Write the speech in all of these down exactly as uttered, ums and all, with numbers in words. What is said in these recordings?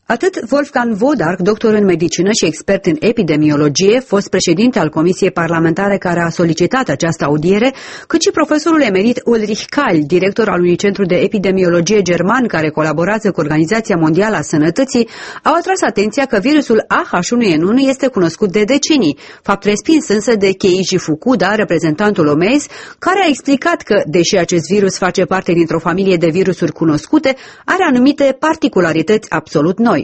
Atât Wolfgang Wodarg, doctor în medicină și expert în epidemiologie, fost președinte al comisiei parlamentare care a solicitat această audiere, cât și profesorul emerit Ulrich Keil, director al unui centru de epidemiologie german care colaborează cu Organizația Mondială a Sănătății, au atras atenția că virusul A H unu N unu este cunoscut de decenii, fapt respins însă de Keiji Fukuda, reprezentantul O M S, care a explicat că, deși acest virus face parte dintr-o familie de virusuri cunoscute, are anumite particularități absolut noi.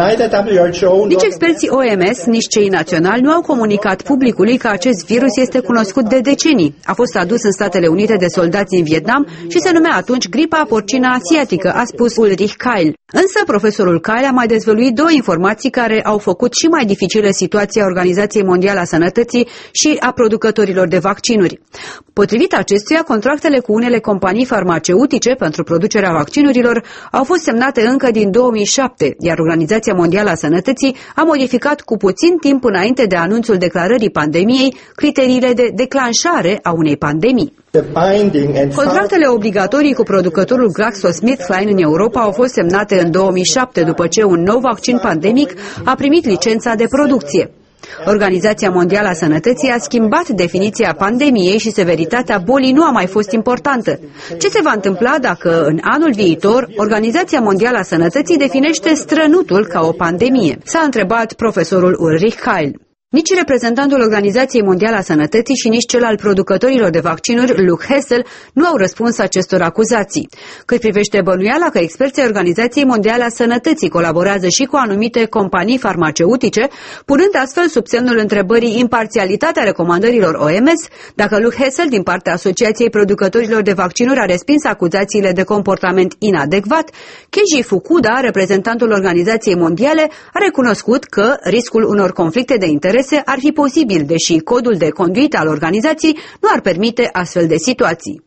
Nici experții O M S, nici cei naționali nu au comunicat publicului că acest virus este cunoscut de decenii. A fost adus în Statele Unite de soldați în Vietnam și se numea atunci gripa porcină asiatică, a spus Ulrich Keil. Însă profesorul Keil a mai dezvăluit două informații care au făcut și mai dificilă situația Organizației Mondiale a Sănătății și a producătorilor de vaccinuri. Potrivit acestuia, contractele cu unele companii farmaceutice pentru producerea vaccinurilor au fost semnate încă din două mii șapte, iar Organizația Mondială a Sănătății a modificat cu puțin timp înainte de anunțul declarării pandemiei criteriile de declanșare a unei pandemii. Contractele obligatorii cu producătorul GlaxoSmithKline în Europa au fost semnate în două mii șapte, după ce un nou vaccin pandemic a primit licența de producție. Organizația Mondială a Sănătății a schimbat definiția pandemiei și severitatea bolii nu a mai fost importantă. Ce se va întâmpla dacă în anul viitor Organizația Mondială a Sănătății definește strănutul ca o pandemie? S-a întrebat profesorul Ulrich Keil. Nici reprezentantul Organizației Mondiale a Sănătății și nici cel al producătorilor de vaccinuri, Luc Hessel, nu au răspuns acestor acuzații. Cât privește bănuiala că experții Organizației Mondiale a Sănătății colaborează și cu anumite companii farmaceutice, punând astfel sub semnul întrebării imparțialitatea recomandărilor O M S, dacă Luc Hessel din partea Asociației Producătorilor de Vaccinuri a respins acuzațiile de comportament inadecvat, Keiji Fukuda, reprezentantul Organizației Mondiale, a recunoscut că riscul unor conflicte de interese ar fi posibil, deși codul de conduită al organizației nu ar permite astfel de situații.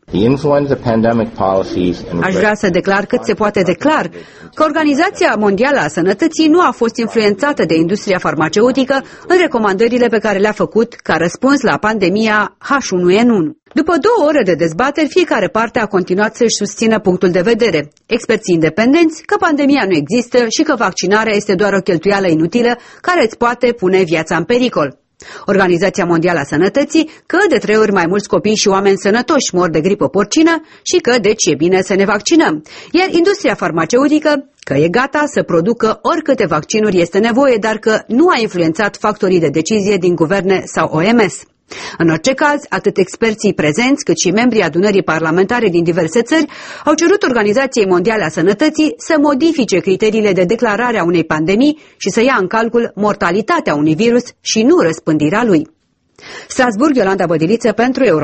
Aș vrea să declar cât se poate de clar că Organizația Mondială a Sănătății nu a fost influențată de industria farmaceutică în recomandările pe care le-a făcut ca răspuns la pandemia H unu N unu. După două ore de dezbateri, fiecare parte a continuat să-și susțină punctul de vedere. Experții independenți că pandemia nu există și că vaccinarea este doar o cheltuială inutilă care îți poate pune viața în pericol. Organizația Mondială a Sănătății că de trei ori mai mulți copii și oameni sănătoși mor de gripă porcină și că deci e bine să ne vaccinăm. Iar industria farmaceutică că e gata să producă oricâte vaccinuri este nevoie, dar că nu a influențat factorii de decizie din guverne sau O M S. În orice caz, atât experții prezenți cât și membrii adunării parlamentare din diverse țări au cerut Organizației Mondiale a Sănătății să modifice criteriile de declarare a unei pandemii și să ia în calcul mortalitatea unui virus și nu răspândirea lui. Strasbourg, Iolanda Bădiliță pentru Euro.